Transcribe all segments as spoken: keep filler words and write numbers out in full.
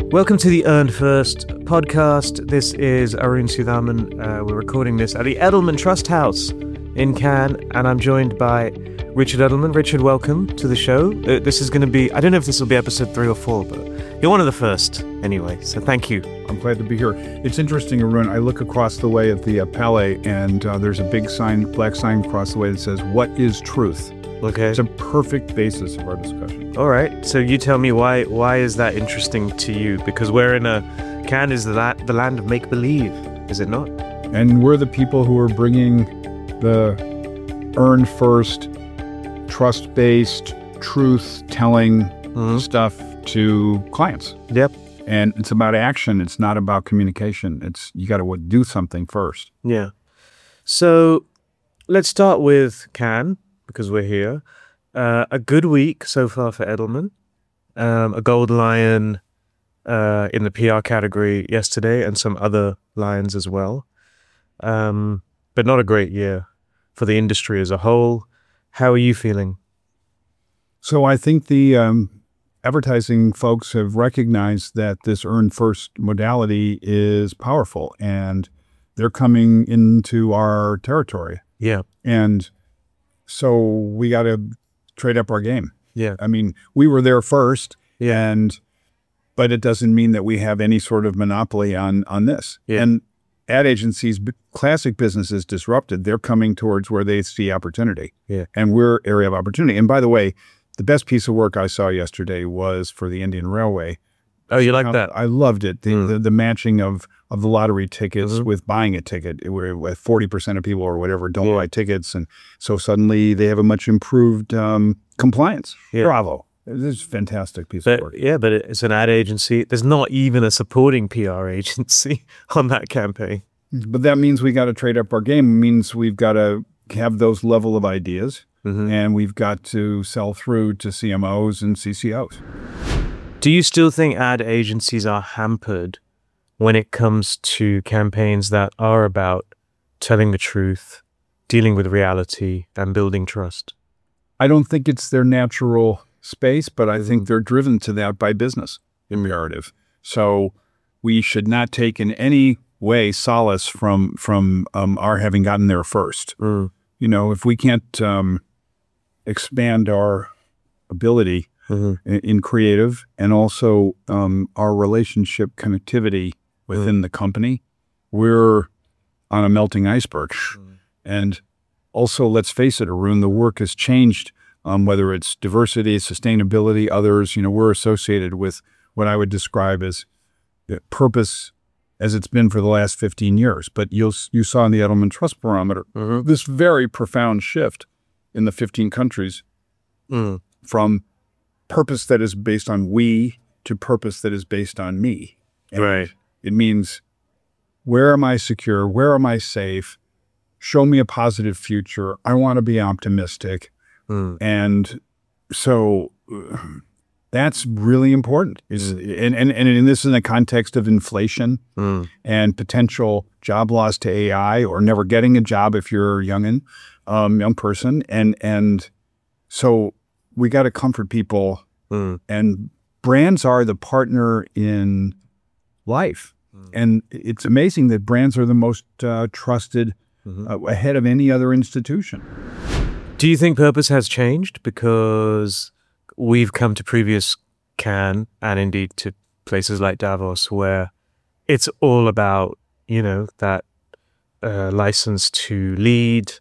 Welcome to the Earn First podcast. This is Arun Sudhaman. Uh, we're recording this at the Edelman Trust House in Cannes, and I'm joined by Richard Edelman. Richard, welcome to the show. Uh, this is going to be, I don't know if this will be episode three or four, but you're one of the first anyway, so thank you. I'm glad to be here. It's interesting, Arun. I look across the way at the uh, Palais, and uh, there's a big sign, black sign across the way that says, "What is truth?" Okay. It's a perfect basis of our discussion. All right. So you tell me why why is that interesting to you? Because we're in a, Cannes is the, la- the land of make-believe, is it not? And we're the people who are bringing the earn first, trust-based, truth-telling Mm-hmm. stuff to clients. Yep. And it's about action. It's not about communication. It's you got to do something first. Yeah. So let's start with Cannes, because we're here. Uh, a good week so far for Edelman. Um, a gold lion uh, in the P R category yesterday, and some other lions as well. Um, but not a great year for the industry as a whole. How are you feeling? So I think the um, advertising folks have recognized that this earn first modality is powerful, and they're coming into our territory. Yeah. And so we got to trade up our game. Yeah. I mean, we were there first, Yeah. and but it doesn't mean that we have any sort of monopoly on on this. Yeah. And ad agencies, b- classic businesses disrupted, they're coming towards where they see opportunity. Yeah. And we're area of opportunity. And by the way, the best piece of work I saw yesterday was for the Indian Railway. Oh, you like Now, that? I loved it. The, Mm. the, the matching of, of the lottery tickets Mhm. with buying a ticket, where where forty percent of people or whatever don't Yeah. buy tickets. And so suddenly they have a much improved um, compliance. Yeah. Bravo. This is a fantastic piece But of work. yeah, but it's an ad agency. There's not even a supporting P R agency on that campaign. But that means we got to trade up our game. It means we've got to have those level of ideas, Mhm. and we've got to sell through to C M Os and C C Os. Do you still think ad agencies are hampered when it comes to campaigns that are about telling the truth, dealing with reality, and building trust? I don't think it's their natural space, but I Mhm. think they're driven to that by business imperative. So we should not take in any way solace from from um, our having gotten there first. Mm. You know, if we can't um, expand our ability Mhm. in, in creative and also um, our relationship connectivity within the company, we're on a melting iceberg. And also, let's face it, Arun, the work has changed, um, whether it's diversity, sustainability, others. You know, we're associated with what I would describe as the purpose as it's been for the last fifteen years. But you'll, you saw in the Edelman Trust Barometer Mhm. this very profound shift in the fifteen countries Mm. from purpose that is based on we to purpose that is based on me. And Right. it means, where am I secure? Where am I safe? Show me a positive future. I want to be optimistic. Mm. And so uh, that's really important. Is and, and, and this is in the context of inflation Mm. and potential job loss to A I, or never getting a job if you're a youngin, um, young person. And, and so we got to comfort people, Mm. and brands are the partner in life. Mm. And it's amazing that brands are the most uh, trusted Mhm. uh, ahead of any other institution. Do you think purpose has changed because we've come to previous Cannes and indeed to places like Davos where it's all about, you know, that uh, license to lead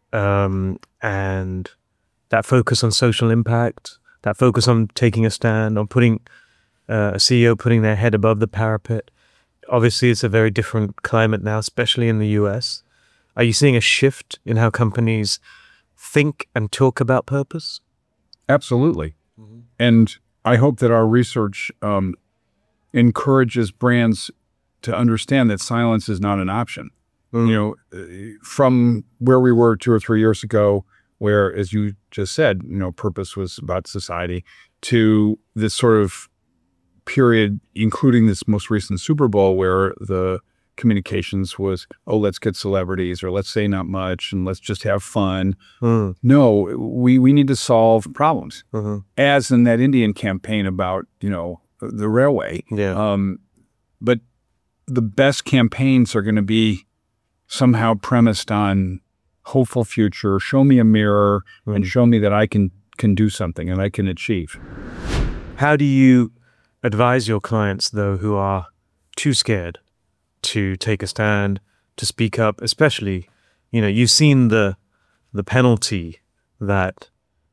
um, and that focus on social impact, that focus on taking a stand, on putting uh, a C E O putting their head above the parapet? Obviously, it's a very different climate now, especially in the U S. Are you seeing a shift in how companies think and talk about purpose? Absolutely. And I hope that our research um, encourages brands to understand that silence is not an option. Mm. You know, uh, from where we were two or three years ago, where, as you just said, you know, purpose was about society, to this sort of period, including this most recent Super Bowl, where the communications was, oh, let's get celebrities, or let's say not much, and let's just have fun. Mm. No, we, we need to solve problems. Mm-hmm. As in that Indian campaign about, you know, the railway. Yeah. Um, but the best campaigns are going to be somehow premised on hopeful future, show me a mirror, mm. and show me that I can can do something and I can achieve. How do you advise your clients, though, who are too scared to take a stand, to speak up, especially, you know, you've seen the the penalty that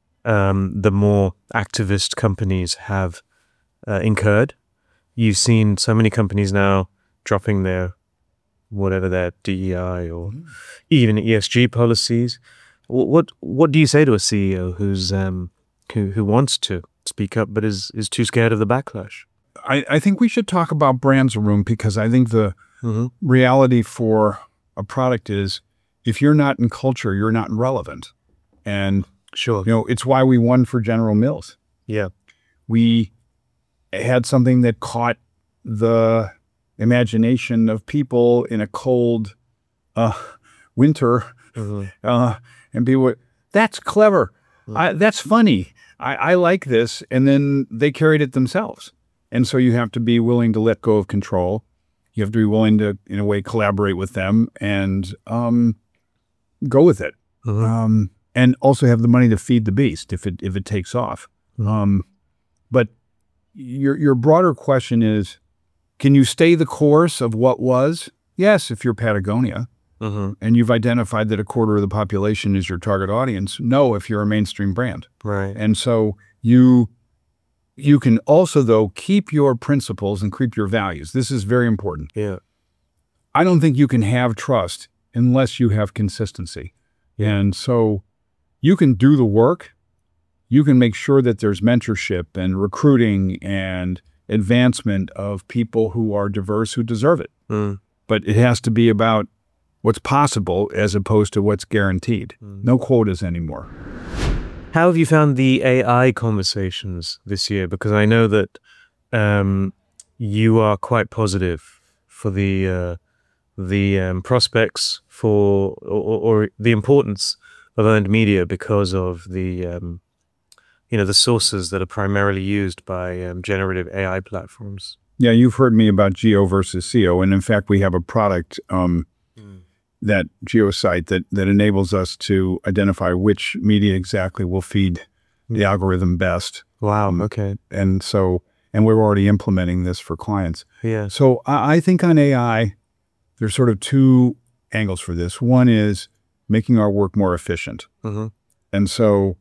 um, the more activist companies have uh, incurred. You've seen so many companies now dropping their, whatever their D E I or mm. even E S G policies. What, what what do you say to a C E O who's um, who who wants to speak up but is is too scared of the backlash? I, I think we should talk about brands, Arun, because I think the mm-hmm. reality for a product is if you're not in culture, you're not relevant. And sure, you know, it's why we won for General Mills. Yeah. We had something that caught the imagination of people in a cold uh, winter. Mm-hmm. Uh, and people were, that's clever. Mm-hmm. I, that's funny. I, I like this. And then they carried it themselves. And so you have to be willing to let go of control. You have to be willing to, in a way, collaborate with them and um, go with it. Mm-hmm. Um, and also have the money to feed the beast if it if it takes off. Mm-hmm. Um, but your your broader question is, can you stay the course of what was? Yes, if you're Patagonia mm-hmm. and you've identified that a quarter of the population is your target audience. No, if you're a mainstream brand. Right. And so you you can also, though, keep your principles and keep your values. This is very important. Yeah. I don't think you can have trust unless you have consistency. Yeah. And so you can do the work. You can make sure that there's mentorship and recruiting and advancement of people who are diverse, who deserve it. Mm. But it has to be about what's possible as opposed to what's guaranteed. Mm. No quotas anymore. How have you found the A I conversations this year? Because I know that um, you are quite positive for the uh, the um, prospects for or, or the importance of earned media because of the um, you know the sources that are primarily used by um, generative A I platforms. Yeah, you've heard me about Geo versus S E O, and in fact, we have a product. Um, mm. that GeoSite that, that enables us to identify which media exactly will feed the mm. algorithm best. Wow. Um, okay. And so, and we're already implementing this for clients. Yeah. So I, I think on A I, there's sort of two angles for this. One is making our work more efficient. Mm-hmm. And so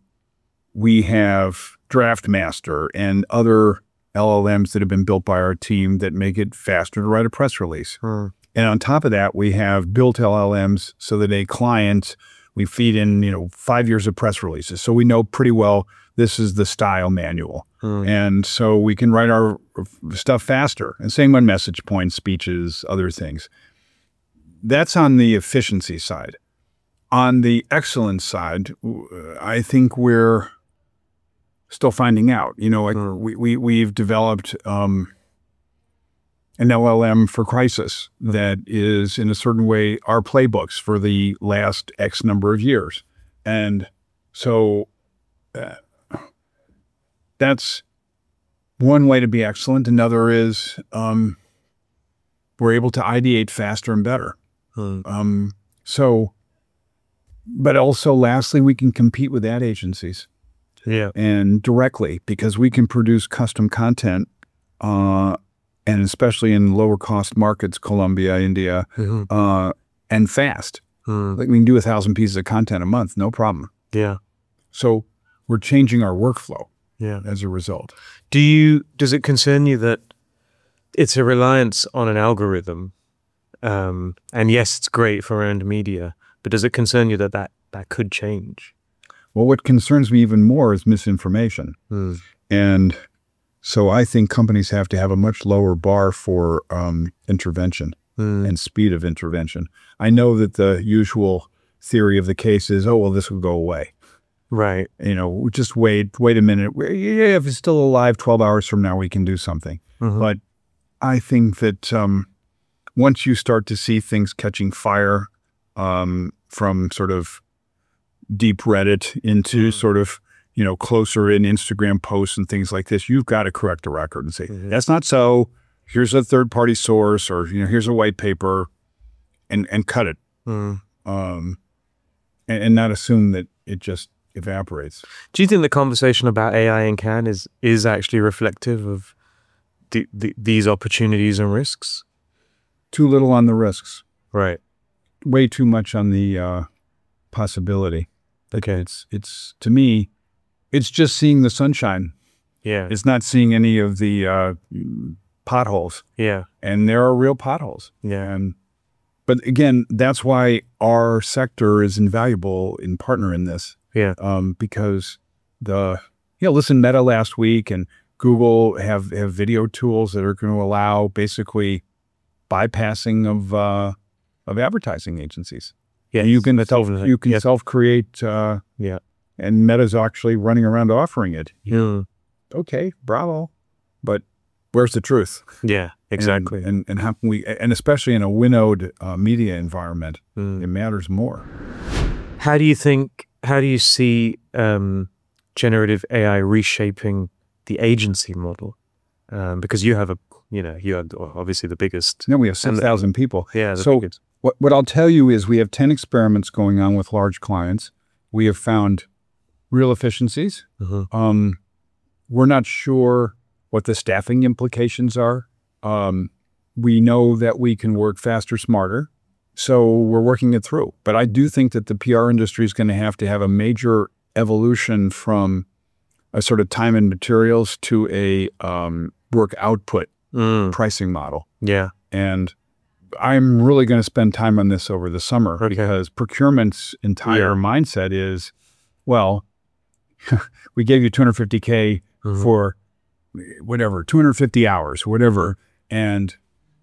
we have DraftMaster and other L L Ms that have been built by our team that make it faster to write a press release. Mm. And on top of that, we have built L L Ms so that a client, we feed in, you know, five years of press releases. So we know pretty well this is the style manual. Mm. And so we can write our stuff faster. And same on message points, speeches, other things. That's on the efficiency side. On the excellence side, I think we're still finding out. You know, like mm. we, we, we've developed um, an L L M for crisis that is in a certain way our playbooks for the last X number of years. And so uh, that's one way to be excellent. Another is um, we're able to ideate faster and better. Hmm. Um, so, but also lastly, we can compete with ad agencies. Yeah. And directly, because we can produce custom content uh, and especially in lower cost markets, Colombia, India, mm-hmm. uh, and fast. Mm. Like we can do a thousand pieces of content a month, no problem. Yeah. So we're changing our workflow. Yeah. As a result. Do you? Does it concern you that it's a reliance on an algorithm? Um, and yes, it's great for earned media, but does it concern you that that, that could change? Well, what concerns me even more is misinformation. Mm. And so I think companies have to have a much lower bar for um, intervention mm. and speed of intervention. I know that the usual theory of the case is, oh, well, this will go away. Right. You know, just wait, wait a minute. Yeah, if it's still alive twelve hours from now, we can do something. Mm-hmm. But I think that um, once you start to see things catching fire um, from sort of deep Reddit into mm. sort of you know, closer in Instagram posts and things like this, you've got to correct the record and say, Mhm. that's not so. Here's a third-party source, or, you know, here's a white paper, and, and cut it. Mm. Um, and, and not assume that it just evaporates. Do you think the conversation about A I in Cannes is is actually reflective of the, the, these opportunities and risks? Too little on the risks. Right. Way too much on the uh, possibility. Okay. It's, it's, to me, it's just seeing the sunshine. Yeah. It's not seeing any of the uh, potholes. Yeah. And there are real potholes. Yeah. And, but again, that's why our sector is invaluable in partner in this. Yeah. Um, because the, you know, listen, Meta last week and Google have, have video tools that are going to allow basically bypassing of, uh, of advertising agencies. Yeah. And you can self, even- you can yeah. self-create, uh, Yeah. and Meta's actually running around offering it. Mm. Okay, bravo. But where's the truth? Yeah. Exactly. And, and, and how can we, and especially in a winnowed uh, media environment, Mm. it matters more. How do you think, how do you see um, generative A I reshaping the agency model? Um, because you have a, you know, you are obviously the biggest. Then we have six thousand people. Yeah. The So biggest. what, what I'll tell you is we have ten experiments going on with large clients. We have found real efficiencies. Mhm. Um, we're not sure what the staffing implications are. Um, we know that we can work faster, smarter. So we're working it through. But I do think that the P R industry is going to have to have a major evolution from a sort of time and materials to a um, work output Mm. pricing model. Yeah. And I'm really going to spend time on this over the summer Okay. because procurement's entire Yeah. mindset is, well, we gave you two hundred fifty K Mhm. for whatever, two hundred fifty hours, whatever. And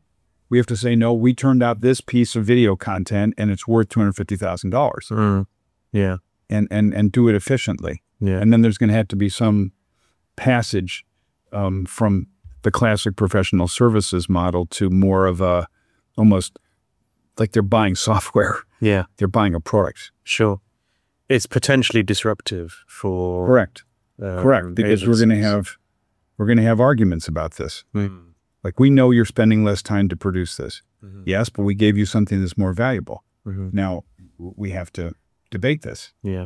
we have to say, no, we turned out this piece of video content and it's worth two hundred fifty thousand dollars Mm. Yeah. and, and, and do it efficiently. Yeah. And then there's going to have to be some passage um, from the classic professional services model to more of a, almost like they're buying software. Yeah. They're buying a product. Sure. It's potentially disruptive for Correct. um, Correct. Because we're going to agencies. have, we're going to have arguments about this. Mm. Like, we know you're spending less time to produce this. Mhm. Yes, but we gave you something that's more valuable. Mhm. Now w- we have to debate this. Yeah.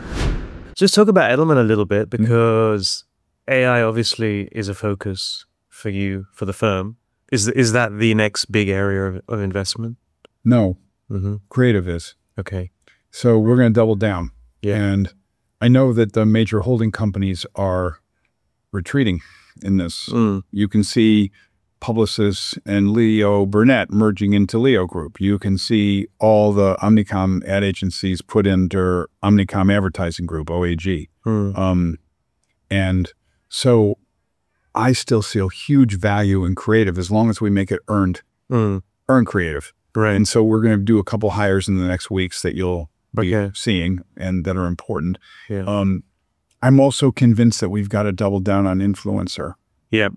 Just talk about Edelman a little bit, because A I obviously is a focus for you, for the firm. Is is that the next big area of, of investment? No, Mm-hmm. creative is. Okay. So we're going to double down. Yeah. And I know that the major holding companies are retreating in this. Mm. You can see Publicis and Leo Burnett merging into Leo Group. You can see all the Omnicom ad agencies put under Omnicom Advertising Group, O A G. Mm. Um, and so I still see a huge value in creative as long as we make it earned, Mm. earn creative. Right. And so we're going to do a couple hires in the next weeks that you'll be Okay. seeing and that are important. Yeah. Um, I'm also convinced that we've got to double down on influencer. Yeah.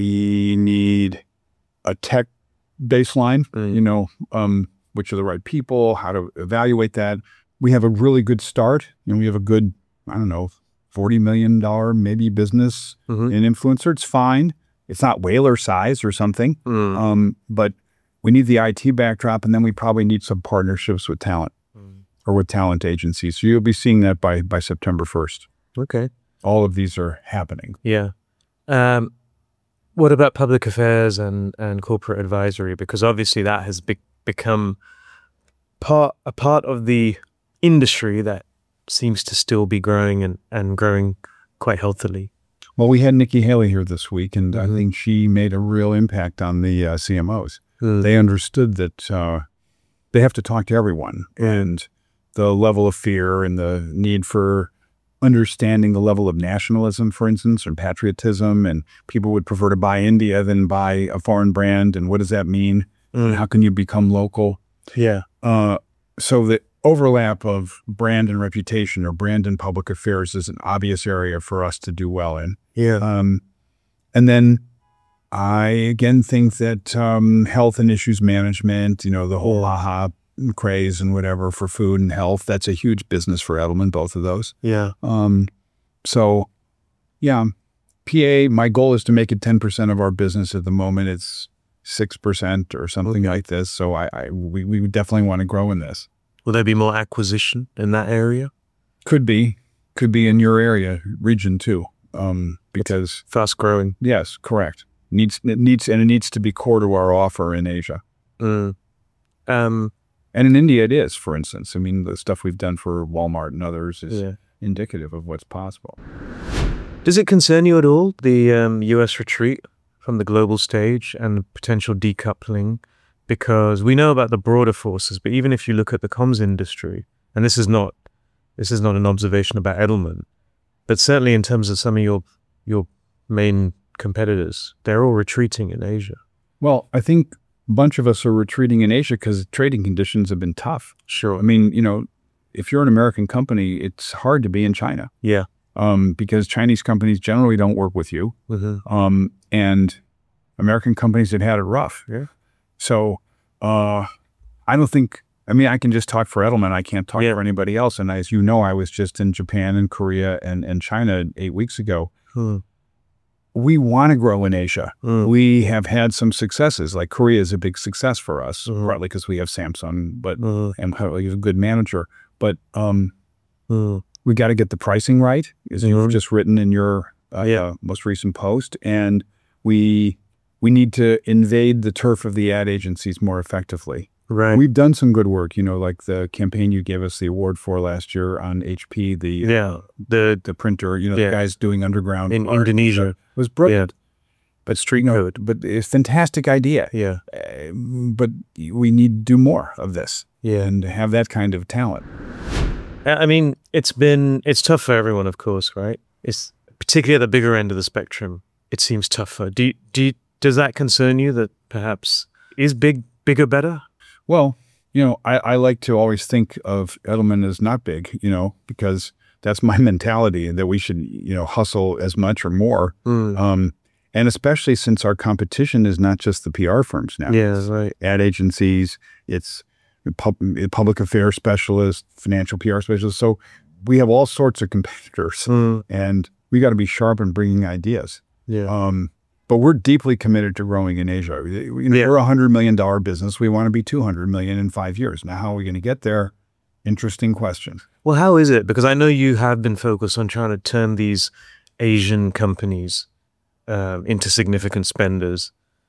We need a tech baseline, Mm. you know, um, which are the right people, how to evaluate that. We have a really good start, and we have a good, I don't know, forty million dollars maybe business Mhm. in influencer. It's fine. It's not whaler size or something, Mm. um, but we need the I T backdrop, and then we probably need some partnerships with talent Mm. or with talent agencies. So you'll be seeing that by by September first. Okay. All of these are happening. Yeah. Um, what about public affairs and, and corporate advisory? Because obviously that has be- become part a part of the industry that seems to still be growing and, and growing quite healthily. Well, we had Nikki Haley here this week, and I Mhm. think she made a real impact on the uh, C M Os. Mm. They understood that uh, they have to talk to everyone, and the level of fear and the need for understanding the level of nationalism, for instance, or patriotism, and people would prefer to buy India than buy a foreign brand, and what does that mean? Mm. How can you become local? Yeah. Uh, so the overlap of brand and reputation, or brand and public affairs, is an obvious area for us to do well in. Yeah. Um, and then I again think that um, health and issues management, you know, the whole AHA craze and whatever for food and health, that's a huge business for Edelman, both of those. Yeah. Um, So, yeah, P A, my goal is to make it ten percent of our business. At the moment, it's six percent or something Okay. like this. So I, I we, we definitely want to grow in this. Will there be more acquisition in that area? Could be. Could be in your area, region too. Um, because Fast growing. yes, correct. Needs it needs and it needs to be core to our offer in Asia. Mm. Um, And in India, it is, for instance. I mean, the stuff we've done for Walmart and others is yeah. indicative of what's possible. Does it concern you at all, the um, U S retreat from the global stage and the potential decoupling? Because we know about the broader forces, but even if you look at the comms industry, and this is not this is not an observation about Edelman, but certainly in terms of some of your your main competitors, they're all retreating in Asia. Well, I think a bunch of us are retreating in Asia because trading conditions have been tough. Sure. I mean, you know, if you're an American company, it's hard to be in China. Yeah. Um, because Chinese companies generally don't work with you. Mm-hmm. Um, and American companies have had it rough. Yeah. So uh, I don't think, I mean, I can just talk for Edelman. I can't talk Yeah. for anybody else. And as you know, I was just in Japan and Korea and, and China eight weeks ago. Hmm. We want to grow in Asia. Mm. We have had some successes. Like Korea is a big success for us, Mhm. partly because we have Samsung, but Mm. and he's a good manager. But um, Mm. we got to get the pricing right, as Mhm. you've just written in your uh, Yeah. uh, most recent post, and we we need to invade the turf of the ad agencies more effectively. Right. We've done some good work, you know, like the campaign you gave us the award for last year on H P, the yeah. The the printer, you know, Yeah. the guys doing underground in art. Indonesia. It was brilliant. But Street you know, code. but it's a fantastic idea. Yeah. Uh, but we need to do more of this Yeah. and have that kind of talent. I mean, it's been, it's tough for everyone, of course, right? It's particularly at the bigger end of the spectrum. It seems tougher. Do you, do you, does that concern you that perhaps is big, bigger better? Well, you know, I, I like to always think of Edelman as not big, you know, because that's my mentality that we should, you know, hustle as much or more. Mm. Um, and especially since our competition is not just the P R firms now. Yeah, It's right. ad agencies, it's pub, public affairs specialists, financial P R specialists. So we have all sorts of competitors, Mm. and we got to be sharp in bringing ideas. Yeah. Um, but we're deeply committed to growing in Asia. You know, Yeah. We're a hundred million dollar business. We want to be two hundred million in five years. Now, how are we going to get there? Interesting question. Well, how is it? Because I know you have been focused on trying to turn these Asian companies um, into significant spenders.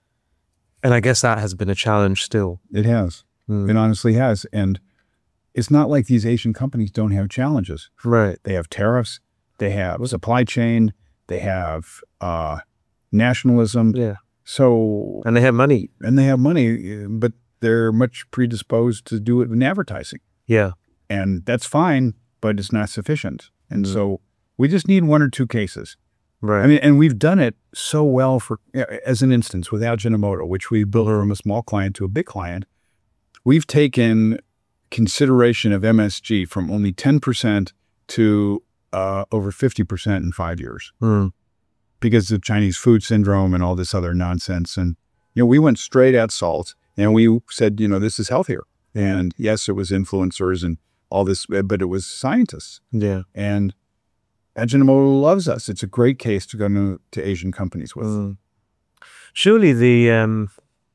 And I guess that has been a challenge still. It has. Mm. It honestly has. And it's not like these Asian companies don't have challenges. Right. They have tariffs. They have supply chain. They have uh, nationalism. Yeah. So, And they have money. and they have money, but they're much predisposed to do it in advertising. Yeah. And that's fine, but it's not sufficient. And Mm. so we just need one or two cases. Right. I mean, and we've done it so well for, as an instance, with Ajinomoto, which we built from a small client to a big client. We've taken consideration of M S G from only ten percent to uh, over fifty percent in five years Mm. because of Chinese food syndrome and all this other nonsense. And, you know, we went straight at salt and we said, you know, this is healthier. And yes, it was influencers and all this, but it was scientists. Yeah. And Ajinomoto loves us. It's a great case to go to, to Asian companies with. Mm. Surely the um,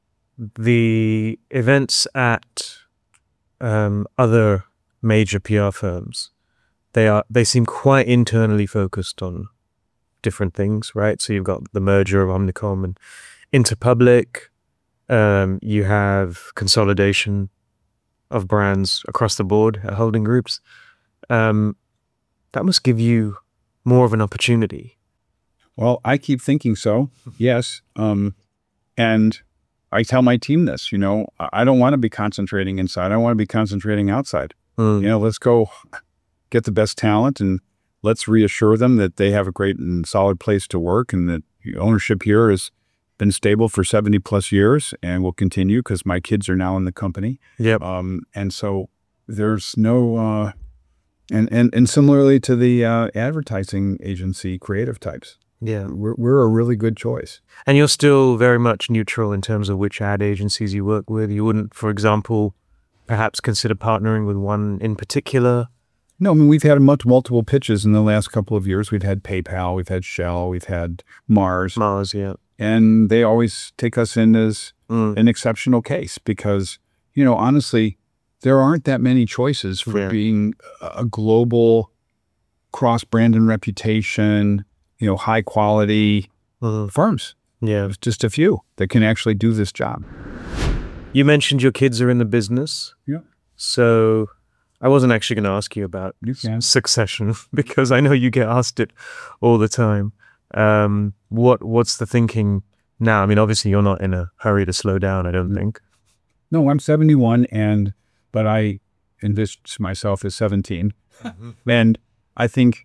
the events at um, other major P R firms, they are they seem quite internally focused on different things, right? So you've got the merger of Omnicom and Interpublic. Um, you have consolidation of brands across the board at holding groups. Um, that must give you more of an opportunity. Well, I keep thinking so. Yes. Um, and I tell my team this, you know, I I don't want to be concentrating inside. I want to be concentrating outside. Mm. You know, let's go get the best talent and let's reassure them that they have a great and solid place to work and that ownership here has been stable for seventy plus years and will continue because my kids are now in the company. Yep. Um, and so there's no, uh, and, and, and similarly to the uh, advertising agency creative types, Yeah. we're, we're a really good choice. And you're still very much neutral in terms of which ad agencies you work with. You wouldn't, for example, perhaps consider partnering with one in particular. No, I mean, we've had much, multiple pitches in the last couple of years. We've had PayPal, we've had Shell, we've had Mars. Mars, yeah. And they always take us in as Mm. an exceptional case because, you know, honestly, there aren't that many choices for Yeah. being a global cross-brand and reputation, you know, high-quality Mm. firms. Yeah. There's just a few that can actually do this job. You mentioned your kids are in the business. Yeah. So I wasn't actually going to ask you about You can. s- succession because I know you get asked it all the time. Um, what What's the thinking now? I mean, obviously you're not in a hurry to slow down, I don't Mm. think. No, I'm seventy-one, and but I envisage myself as seventeen. And I think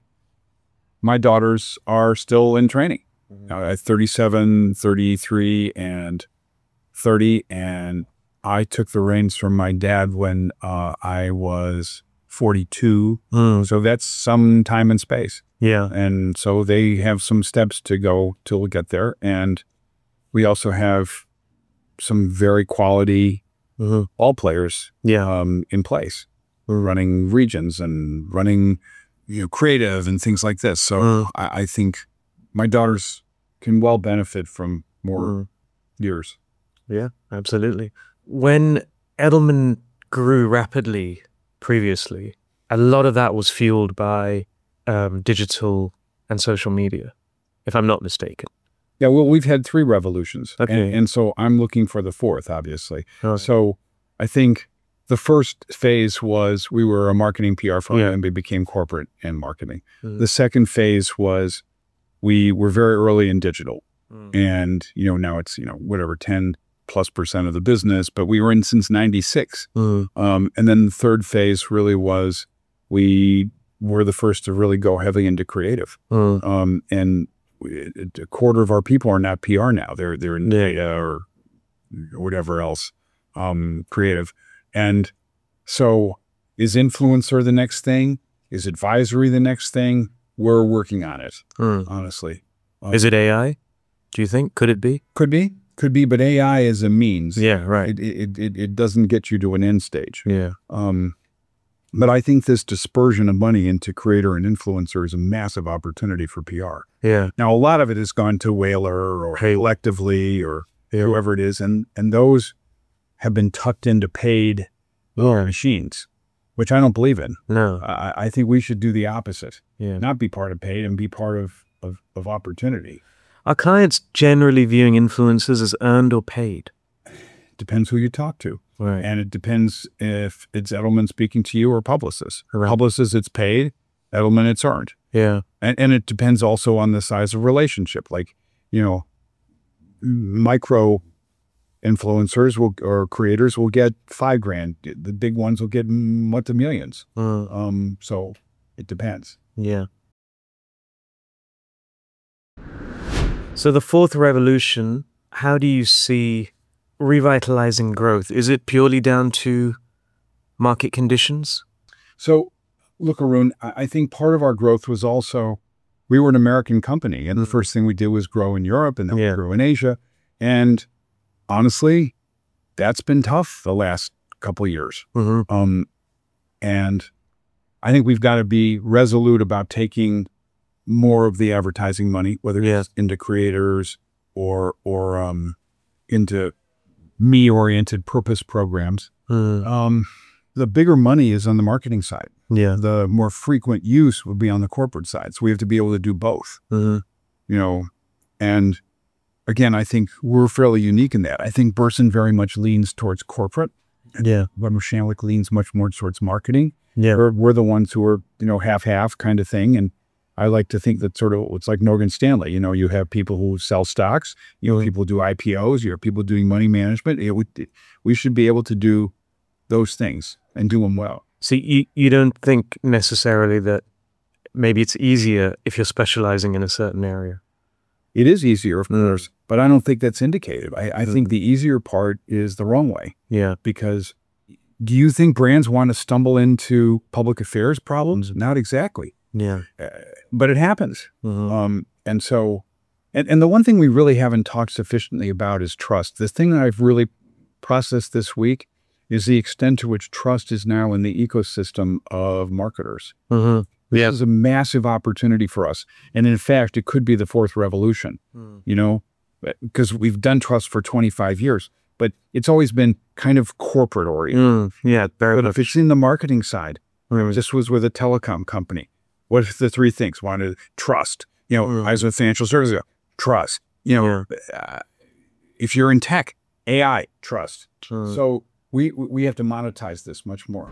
my daughters are still in training. Uh, at thirty-seven, thirty-three, and thirty, and I took the reins from my dad when uh, I was forty-two. Mm. So that's some time and space. Yeah. And so they have some steps to go till we get there. And we also have some very quality Mhm. ball players Yeah. um, in place, running regions and running, you know, creative and things like this. So Mm. I, I think my daughters can well benefit from more Mm. years. Yeah, absolutely. When Edelman grew rapidly previously, a lot of that was fueled by um, digital and social media, if I'm not mistaken. Yeah, well, we've had three revolutions. Okay. And, and so I'm looking for the fourth, obviously. Right. So I think the first phase was we were a marketing P R firm Yeah. and we became corporate and marketing. Mm. The second phase was we were very early in digital. Mm. And, you know, now it's, you know, whatever, ten plus percent of the business, but we were in since ninety-six. Mm. Um, and then the third phase really was we were the first to really go heavily into creative. Mm. Um, and we- a quarter of our people are not P R now. They're, they're in Yeah. data or whatever else, um, creative. And so is influencer the next thing? Is advisory the next thing? We're working on it, Mm. honestly. Um, Is it A I? Do you think? Could it be? Could be, could be, but A I is a means. Yeah, right. It, it, it, it doesn't get you to an end stage. Yeah. Um, but I think this dispersion of money into creator and influencer is a massive opportunity for P R. Yeah. Now, a lot of it has gone to Whaler or Hey. Collectively or whoever it is, and, and those have been tucked into paid machines, which I don't believe in. No. I, I think we should do the opposite, Yeah. not be part of paid and be part of, of, of opportunity. Are clients generally viewing influencers as earned or paid? Depends who you talk to. Right. And it depends if it's Edelman speaking to you or Publicis. Right. Publicis, it's paid. Edelman, it's earned. Yeah. And, and it depends also on the size of relationship. Like, you know, micro influencers will or creators will get five grand. The big ones will get multi millions. Mm. Um, so it depends. Yeah. So the fourth revolution, how do you see revitalizing growth? Is it purely down to market conditions? So look, Arun, I I think part of our growth was also, we were an American company, and the first thing we did was grow in Europe, and then Yeah. we grew in Asia. And honestly, that's been tough the last couple of years. Mm-hmm. Um, and I think we've got to be resolute about taking more of the advertising money, whether Yeah. it's into creators or or um, into me-oriented purpose programs. Mm. Um, the bigger money is on the marketing side. Yeah. The more frequent use would be on the corporate side. So we have to be able to do both, Mm-hmm. you know. And again, I think we're fairly unique in that. I think Burson very much leans towards corporate. Yeah. Weber Shandwick leans much more towards marketing. Yeah. We're, we're the ones who are, you know, half-half kind of thing. And I like to think that sort of, it's like Morgan Stanley. You know, you have people who sell stocks, you know, Mhm. people do I P Os, you have people doing money management. It would, we should be able to do those things and do them well. See, you, you don't think necessarily that maybe it's easier if you're specializing in a certain area? It is easier, of Mm. course, but I don't think that's indicated. I, I Mm. think the easier part is the wrong way, Yeah. because do you think brands want to stumble into public affairs problems? Not exactly, Yeah. but it happens. Mhm. Um, and so, and, and the one thing we really haven't talked sufficiently about is trust. The thing that I've really processed this week is the extent to which trust is now in the ecosystem of marketers. Mm-hmm. This Yeah. is a massive opportunity for us. And in fact, it could be the fourth revolution, Mm. you know, because we've done trust for twenty-five years, but it's always been kind of corporate oriented. Mm. Yeah, very But much. if it's in the marketing side, Mm. this was with a telecom company. What are the three things? One, trust. You know, Mm. I was with financial services, trust. You know, uh, if you're in tech, A I, trust. Mm. So we we have to monetize this much more.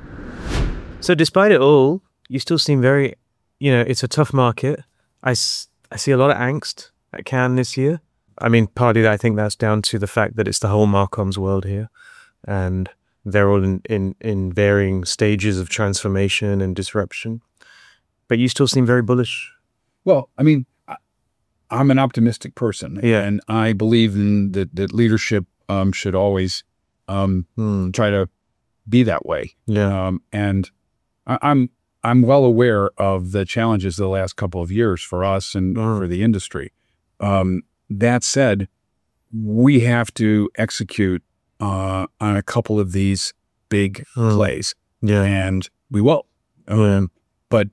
So despite it all, you still seem very, you know, it's a tough market. I, s- I see a lot of angst at Cannes this year. I mean, partly I think that's down to the fact that it's the whole Marcoms world here. And they're all in, in, in varying stages of transformation and disruption. But you still seem very bullish. Well, I mean, I, I'm an optimistic person, Yeah. and I believe in that that leadership um, should always um, Mm. try to be that way. Yeah. Um, and I, I'm I'm well aware of the challenges of the last couple of years for us and Mm. for the industry. Um, that said, we have to execute uh, on a couple of these big Mm. plays, Yeah. and we will. Um, but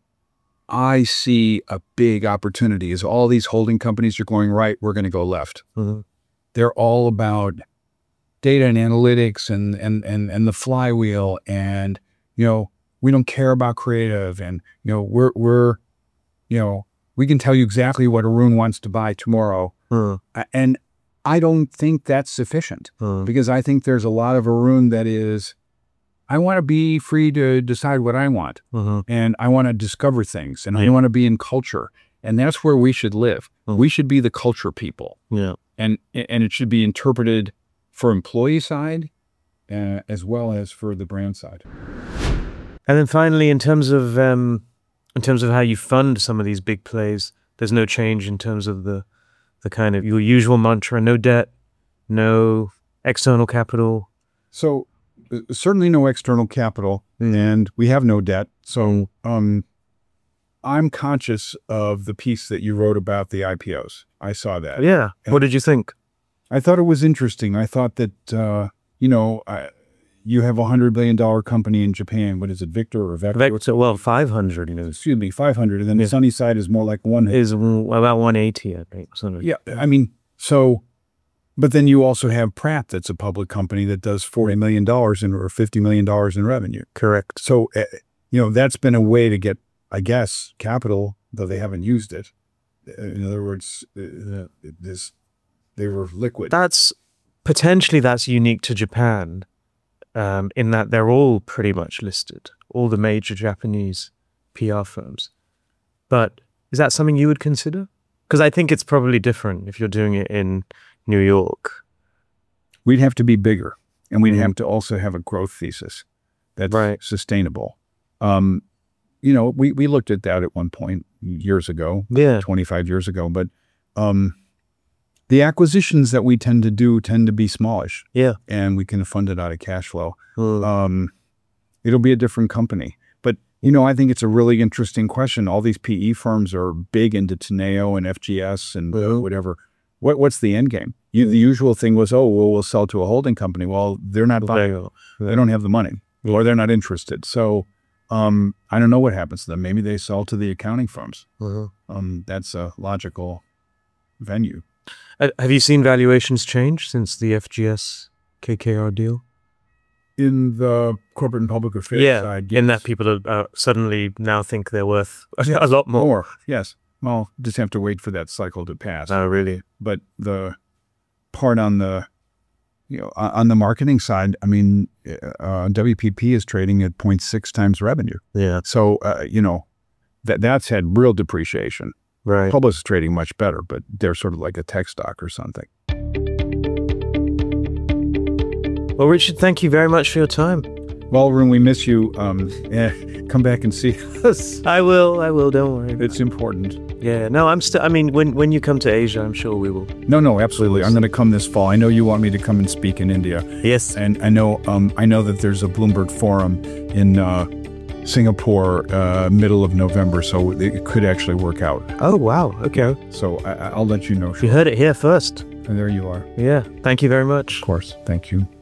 I see a big opportunity. As all these holding companies are going right, we're going to go left. Mhm. They're all about data and analytics and and and and the flywheel, and you know, we don't care about creative, and you know, we're we're you know, we can tell you exactly what Arun wants to buy tomorrow. Mm. A- and I don't think that's sufficient, Mm. because I think there's a lot of Arun that is, I want to be free to decide what I want, Mhm. and I want to discover things, and I Yeah. want to be in culture, and that's where we should live. Mm. We should be the culture people, Yeah. and and it should be interpreted for employee side uh, as well as for the brand side. And then finally, in terms of um, in terms of how you fund some of these big plays, there's no change in terms of the the kind of your usual mantra: no debt, no external capital. So uh, certainly no external capital, and we have no debt. So um, I'm conscious of the piece that you wrote about the I P Os. I saw that. Yeah. What did you think? I thought it was interesting. I thought that, uh, you know, I, you have a hundred billion dollar company in Japan. What is it, Victor or Vector? Vector, well, five hundred, you know, Excuse me, five hundred. And then Yeah. the sunny side is more like one. is about one eighty, I think. Something. Yeah. I mean, so, but then you also have Pratt, that's a public company that does forty million dollars in or fifty million dollars in revenue. Correct. So, uh, you know, that's been a way to get, I guess, capital, though they haven't used it. Uh, In other words, uh, this, they were liquid. That's potentially that's unique to Japan, um, in that they're all pretty much listed, all the major Japanese P R firms. But is that something you would consider? Because I think it's probably different if you're doing it in New York. We'd have to be bigger, and we'd Mhm. have to also have a growth thesis that's Right. sustainable. Um, you know, we, we looked at that at one point years ago, Yeah. twenty-five years ago, but um, the acquisitions that we tend to do tend to be smallish, Yeah. and we can fund it out of cash flow. Mm. Um, it'll be a different company. But, you know, I think it's a really interesting question. All these P E firms are big into Teneo and F G S and Yeah. whatever. What What's the end game? You, the usual thing was, oh, well, we'll sell to a holding company. Well, they're not buying. There you They don't have the money, or they're not interested. So um, I don't know what happens to them. Maybe they sell to the accounting firms. go. Mhm. Um, that's a logical venue. Uh, Have you seen valuations change since the F G S K K R deal? In the corporate and public affairs Yeah, side, in that yes. people are, uh, suddenly now think they're worth a lot more. More, yes. Well, just have to wait for that cycle to pass. Oh, really? But the part on the, you know, on on the marketing side, I mean, uh, W P P is trading at zero point six times revenue. Yeah, So, uh, you know, that that's had real depreciation. right. Publix is trading much better, but they're sort of like a tech stock or something. Well, Richard, thank you very much for your time. Well, Arun, we miss you. Um, yeah, come back and see us. I will, I will, don't worry. It's important. Yeah, no, I'm still, I mean, when, when you come to Asia, I'm sure we will. No, no, absolutely. I'm going to come this fall. I know you want me to come and speak in India. Yes. And I know um, I know that there's a Bloomberg Forum in uh, Singapore, uh, middle of November, so it could actually work out. Oh, wow. Okay. So I, I'll let you know. You heard it here first. And there you are. Yeah. Thank you very much. Of course. Thank you.